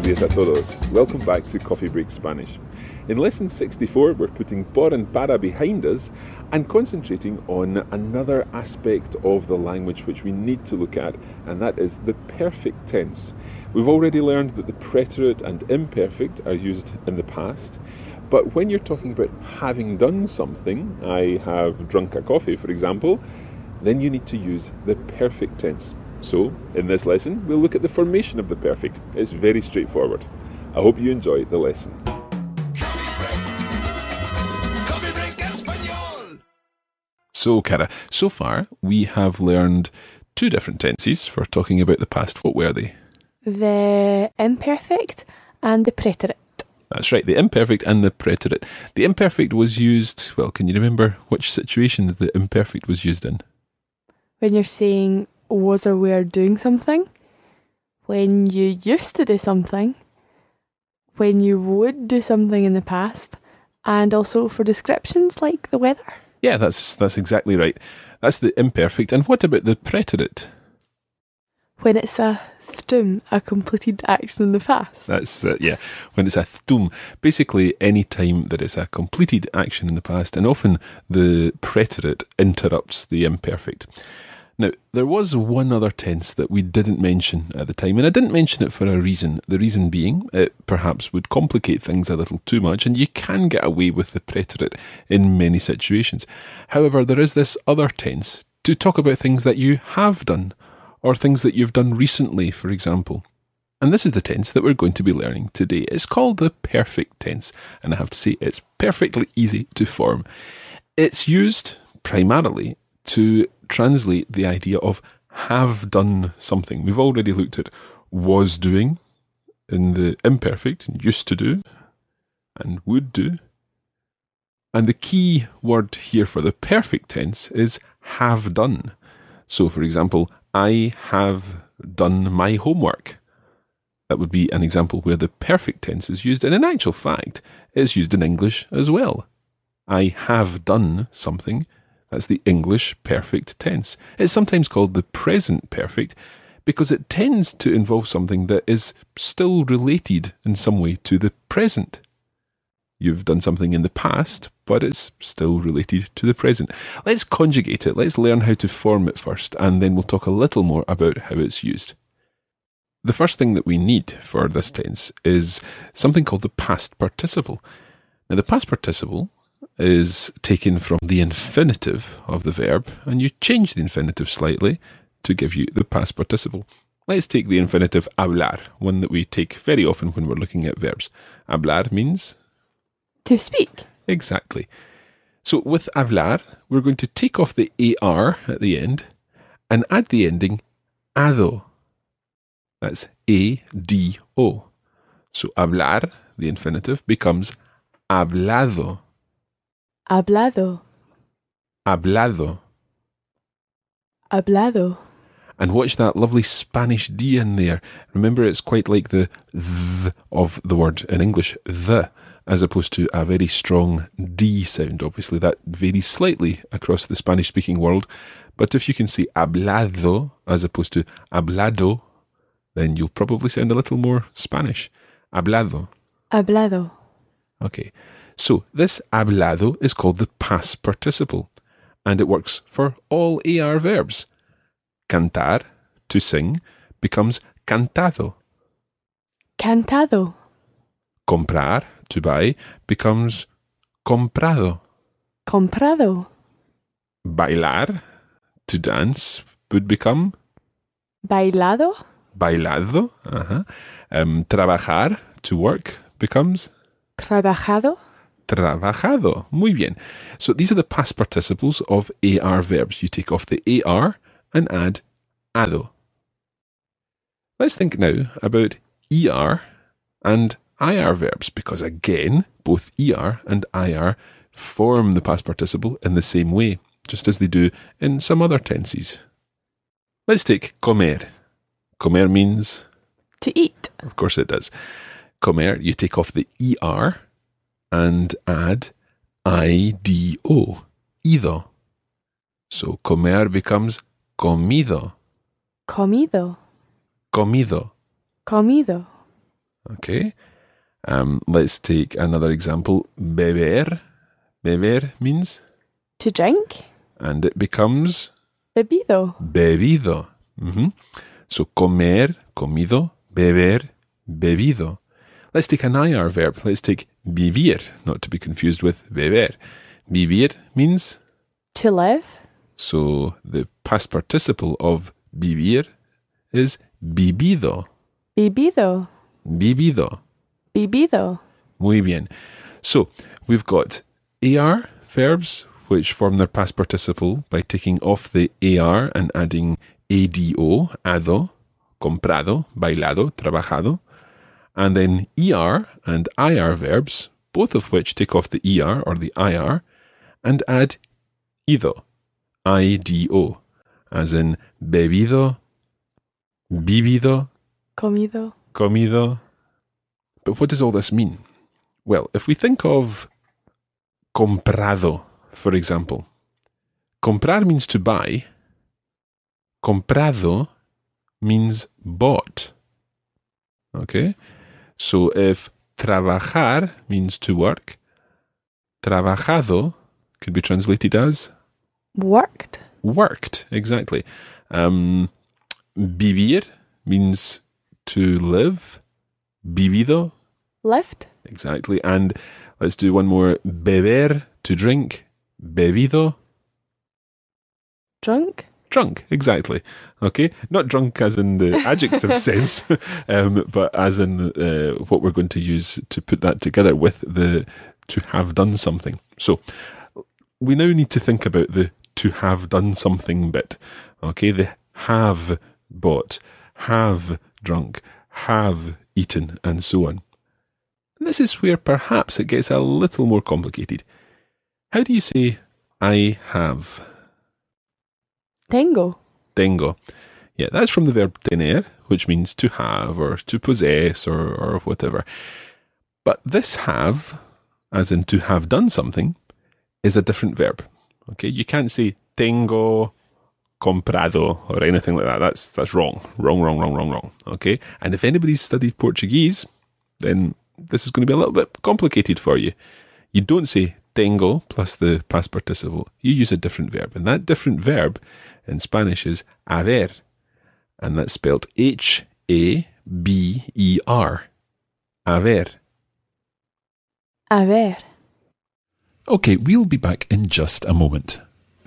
días a todos. Welcome back to Coffee Break Spanish. In lesson 64, we're putting por and para behind us and concentrating on another aspect of the language which we need to look at, and that is the perfect tense. We've already learned that the preterite and imperfect are used in the past, but when you're talking about having done something, I have drunk a coffee, for example, then you need to use the perfect tense. So, in this lesson, we'll look at the formation of the perfect. It's very straightforward. I hope you enjoy the lesson. So, Cara, so far we have learned two different tenses for talking about the past. What were they? The imperfect and the preterite. That's right, the imperfect and the preterite. The imperfect was used, well, can you remember which situations the imperfect was used in? When you're saying was or were doing something, when you used to do something, when you would do something in the past, and also for descriptions like the weather. Yeah, that's exactly right. That's the imperfect. And what about the preterite? When it's a thtum, a completed action in the past. That's, when it's a thtum. Basically, any time there is a completed action in the past, and often the preterite interrupts the imperfect. Now, there was one other tense that we didn't mention at the time, and I didn't mention it for a reason. The reason being, it perhaps would complicate things a little too much, and you can get away with the preterite in many situations. However, there is this other tense to talk about things that you have done, or things that you've done recently, for example. And this is the tense that we're going to be learning today. It's called the perfect tense, and I have to say it's perfectly easy to form. It's used primarily to translate the idea of have done something. We've already looked at was doing in the imperfect, used to do, and would do. And the key word here for the perfect tense is have done. So, for example, I have done my homework. That would be an example where the perfect tense is used, and in actual fact, it's used in English as well. I have done something. That's the English perfect tense. It's sometimes called the present perfect because it tends to involve something that is still related in some way to the present. You've done something in the past, but it's still related to the present. Let's conjugate it. Let's learn how to form it first, and then we'll talk a little more about how it's used. The first thing that we need for this tense is something called the past participle. Now, the past participle is taken from the infinitive of the verb, and you change the infinitive slightly to give you the past participle. Let's take the infinitive hablar, one that we take very often when we're looking at verbs. Hablar means? To speak. Exactly. So with hablar, we're going to take off the AR at the end and add the ending ado. That's A-D-O. So hablar, the infinitive, becomes hablado. Hablado. Hablado. Hablado. And watch that lovely Spanish D in there. Remember, it's quite like the th of the word in English, the, as opposed to a very strong D sound. Obviously, that varies slightly across the Spanish-speaking world. But if you can say hablado as opposed to hablado, then you'll probably sound a little more Spanish. Hablado. Hablado. Okay. So this hablado is called the past participle, and it works for all AR verbs. Cantar, to sing, becomes cantado. Cantado. Comprar, to buy, becomes comprado. Comprado. Bailar, to dance, would become? Bailado. Bailado. Trabajar, to work, becomes? Trabajado. Trabajado. Muy bien. So these are the past participles of AR verbs. You take off the AR and add ado. Let's think now about ER and IR verbs, because again, both ER and IR form the past participle in the same way, just as they do in some other tenses. Let's take comer. Comer means? To eat. Of course it does. Comer, you take off the ER and add IDO, ido. So comer becomes comido. Comido. Comido. Comido. Okay. Let's take another example. Beber. Beber means? To drink. And it becomes? Bebido. Bebido. So comer, comido, beber, bebido. Let's take an IR verb. Let's take vivir, not to be confused with beber. Vivir means? To live. So the past participle of vivir is vivido. Vivido. Vivido. Vivido. Muy bien. So we've got AR verbs which form their past participle by taking off the AR and adding ADO, ado, comprado, bailado, trabajado. And then ER and IR verbs, both of which take off the ER or the IR and add ido, IDO, as in bebido, vivido, Comido. comido. But what does all this mean? Well, if we think of comprado, for example, comprar means to buy, comprado means bought. Okay? So if trabajar means to work, trabajado could be translated as? Worked. Worked, exactly. Vivir means to live, vivido. Lived. Exactly. And let's do one more. Beber, to drink, bebido. Drunk. Drunk, exactly. Okay, not drunk as in the adjective sense, but as in what we're going to use to put that together with the to have done something. So we now need to think about the to have done something bit. Okay, the have bought, have drunk, have eaten, and so on. And this is where perhaps it gets a little more complicated. How do you say I have? Tengo. Tengo. Yeah, that's from the verb tener, which means to have or to possess or whatever. But this have, as in to have done something, is a different verb. Okay, you can't say tengo comprado or anything like that. That's wrong. Wrong. Okay, and if anybody's studied Portuguese, then this is going to be a little bit complicated for you. You don't say tengo plus the past participle. You use a different verb, and that different verb in Spanish is haber, and that's spelled Haber. Haber. Haber. Okay, we'll be back in just a moment.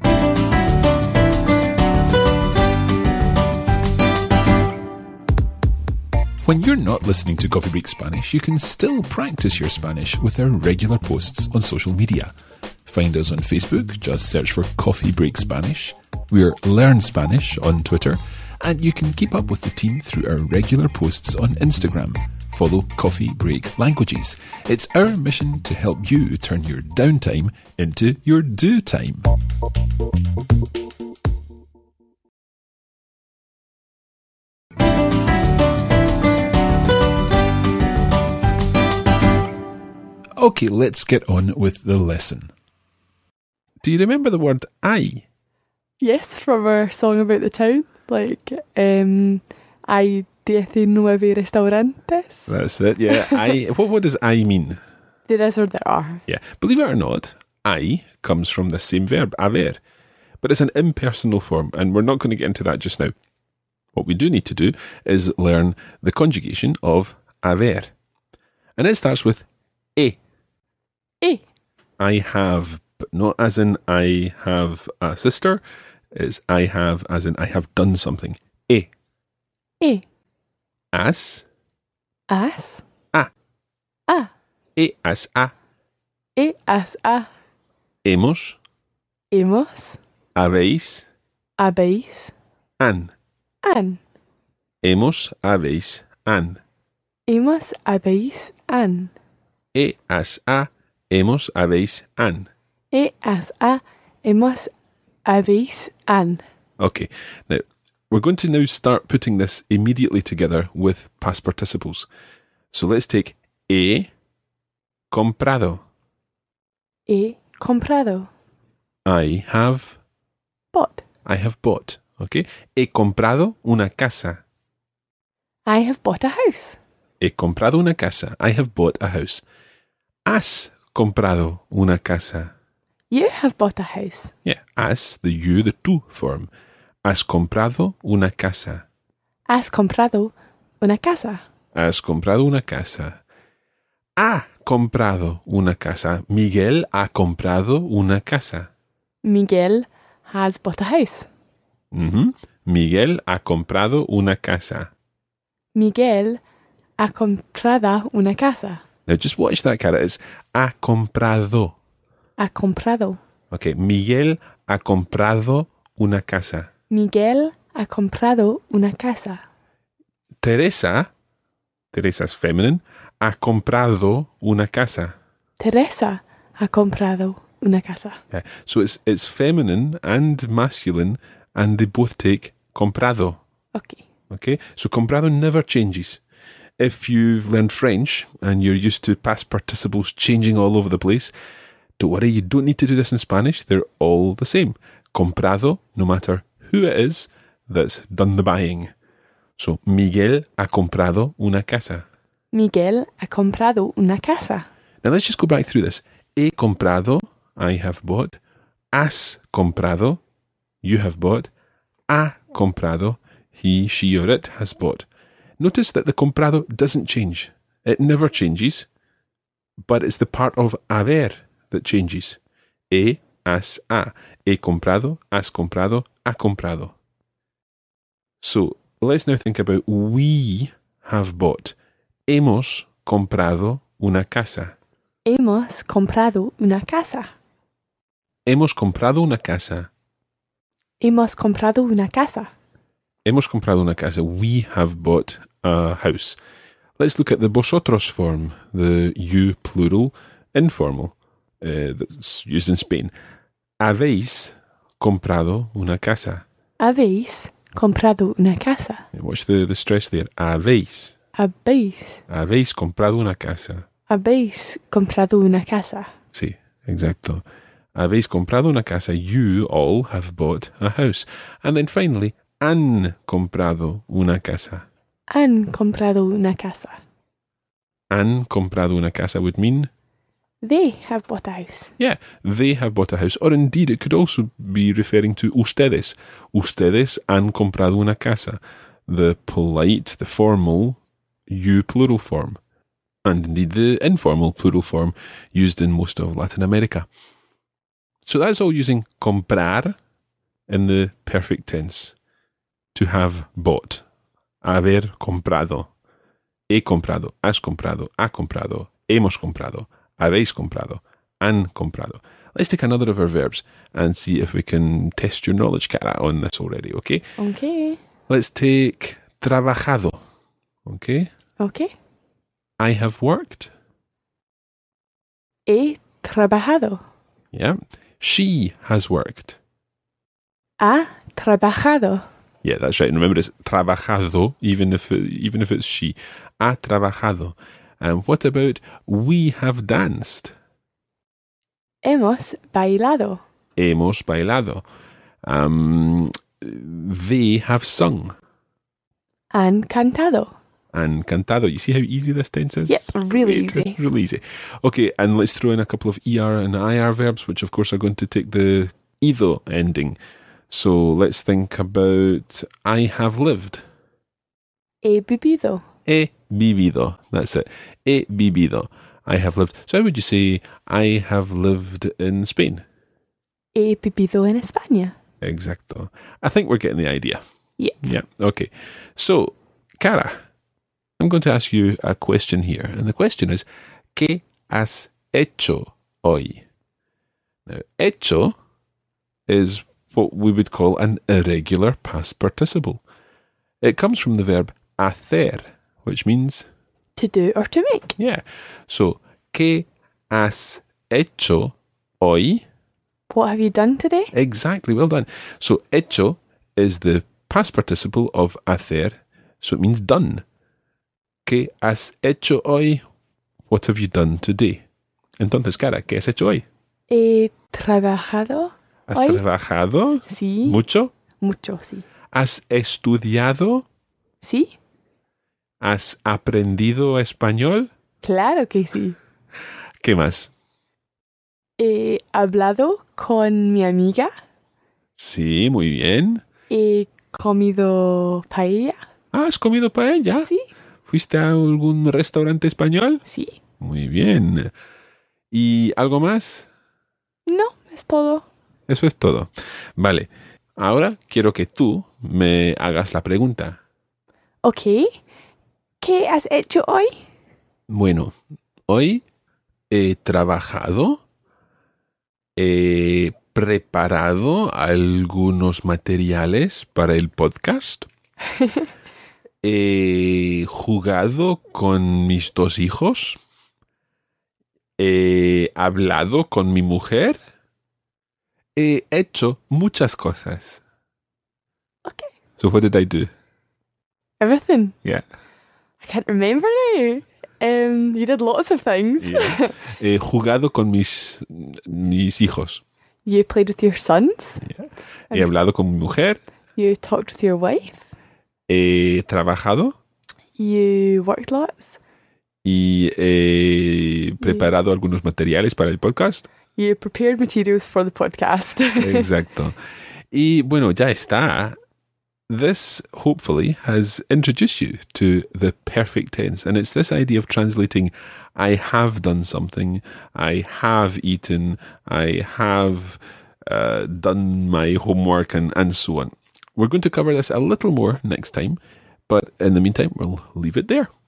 When you're not listening to Coffee Break Spanish, you can still practice your Spanish with our regular posts on social media. Find us on Facebook, just search for Coffee Break Spanish. We're Learn Spanish on Twitter, and you can keep up with the team through our regular posts on Instagram. Follow Coffee Break Languages. It's our mission to help you turn your downtime into your do time. Okay, let's get on with the lesson. Do you remember the word hay? Yes, from our song about the town. Like, hay 19 restaurantes. That's it, yeah. What does hay mean? There is or there are. Yeah. Believe it or not, hay comes from the same verb, haber. But it's an impersonal form, and we're not going to get into that just now. What we do need to do is learn the conjugation of haber. And it starts with e. E. I have, but not as in I have a sister. It's I have as in I have done something. E. E. As. As. A. A. E as a. E as a. Hemos. Hemos. Habéis. Habéis. Han. Han. Hemos, habéis, han. Hemos, habéis, han. E as a. Hemos, habéis, han. E as a. Hemos, habéis, han. Okay, now we're going to now start putting this immediately together with past participles. So let's take he comprado. He comprado. I have Bought. I have bought. Okay, he comprado una casa. I have bought a house. He comprado una casa. I have bought a house. Has comprado una casa. You have bought a house. Yeah, has, the you, the tú form. Has comprado una casa. Has comprado una casa. Has comprado una casa. Ha comprado una casa. Miguel ha comprado una casa. Miguel has bought a house. Miguel ha comprado una casa. Miguel ha comprado una casa. Now just watch that, Cara. It's ha comprado. Ha comprado. Okay, Miguel ha comprado una casa. Miguel ha comprado una casa. Teresa, Teresa's feminine, ha comprado una casa. Teresa ha comprado una casa. Yeah. So it's feminine and masculine, and they both take comprado. Okay. Okay? So comprado never changes. If you've learned French and you're used to past participles changing all over the place, don't worry, you don't need to do this in Spanish. They're all the same. Comprado, no matter who it is that's done the buying. So, Miguel ha comprado una casa. Miguel ha comprado una casa. Now let's just go back through this. He comprado, I have bought. Has comprado, you have bought. Ha comprado, he, she, or it has bought. Notice that the comprado doesn't change. It never changes, but it's the part of haber that changes. He, has, ha. He comprado, has comprado, ha comprado. So, let's now think about we have bought. Hemos comprado una casa. Hemos comprado una casa. Hemos comprado una casa. Hemos comprado una casa. Hemos comprado una casa. We have bought a house. Let's look at the vosotros form, the you plural informal that's used in Spain. Habéis comprado una casa. Habéis comprado una casa. Watch the stress there. Habéis. Habéis. Habéis comprado una casa. Habéis comprado una casa. Sí, exacto. Habéis comprado una casa. You all have bought a house. And then finally, han comprado una casa. Han comprado una casa. Han comprado una casa would mean, They have bought a house. yeah, they have bought a house. Or indeed, it could also be referring to ustedes. Ustedes han comprado una casa. The polite, the formal, you plural form. And indeed, the informal plural form used in most of Latin America. So that's all using comprar in the perfect tense. To have bought. Haber comprado. He comprado. Has comprado. Ha comprado. Hemos comprado. Habéis comprado. Han comprado. Let's take another of our verbs and see if we can test your knowledge, Cara, on this already, okay? Okay. Let's take trabajado, okay? Okay. I have worked. He trabajado. Yeah. She has worked. Ha trabajado. Yeah, that's right. And remember, it's trabajado, even if it's she. Ha trabajado. And what about we have danced? Hemos bailado. Hemos bailado. They have sung Han cantado. and cantado. You see how easy this tense is? Yep, really It's easy. really easy. Okay, and let's throw in a couple of ER and IR verbs, which of course are going to take the ido ending. So let's think about I have lived. He vivido. He vivido. That's it. He vivido. I have lived. So how would you say I have lived in Spain? He vivido en España. Exacto. I think we're getting the idea. Yep. Yeah. Okay. So, Cara, I'm going to ask you a question here. And the question is, ¿Qué has hecho hoy? Now, hecho is what we would call an irregular past participle. It comes from the verb hacer, which means, To do or to make. yeah. So, ¿Qué has hecho hoy? What have you done today? Exactly, well done. So, hecho is the past participle of hacer, so it means done. ¿Qué has hecho hoy? What have you done today? Entonces, Cara, ¿qué has hecho hoy? He trabajado. ¿Has hoy. trabajado Sí. mucho? Mucho, sí. ¿Has estudiado? Sí. ¿Has aprendido español? Claro que sí. ¿Qué más? He hablado con mi amiga. Sí, muy bien. He comido paella. ¿Has comido paella? Sí, ¿Fuiste a algún restaurante español? sí. Muy bien. ¿Y algo más? No, es todo. Eso es todo. Vale. Ahora quiero que tú me hagas la pregunta. Ok. ¿Qué has hecho hoy? Bueno, hoy he trabajado, he preparado algunos materiales para el podcast, he jugado con mis 2 hijos, he hablado con mi mujer, he hecho muchas cosas. Okay. So what did I do? Everything. Yeah. I can't remember now. You did lots of things. Yeah. He jugado con mis hijos. You played with your sons. He hablado con mi mujer. You talked with your wife. He trabajado. You worked lots. Y he preparado algunos materiales para el podcast. You prepared materials for the podcast. Exacto. Y bueno, ya está. This hopefully has introduced you to the perfect tense. And it's this idea of translating I have done something, I have eaten, I have done my homework, and so on. We're going to cover this a little more next time. But in the meantime, we'll leave it there.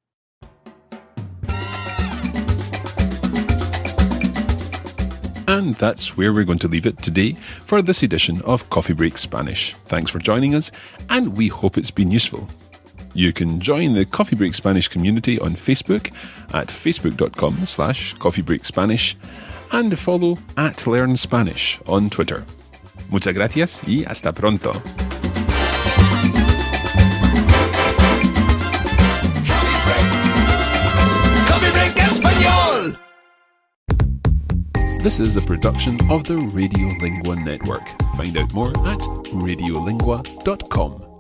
And that's where we're going to leave it today for this edition of Coffee Break Spanish. Thanks for joining us, and we hope it's been useful. You can join the Coffee Break Spanish community on Facebook at facebook.com/coffeebreakspanish and follow @LearnSpanish on Twitter. Muchas gracias y hasta pronto. This is a production of the Radiolingua Network. Find out more at radiolingua.com.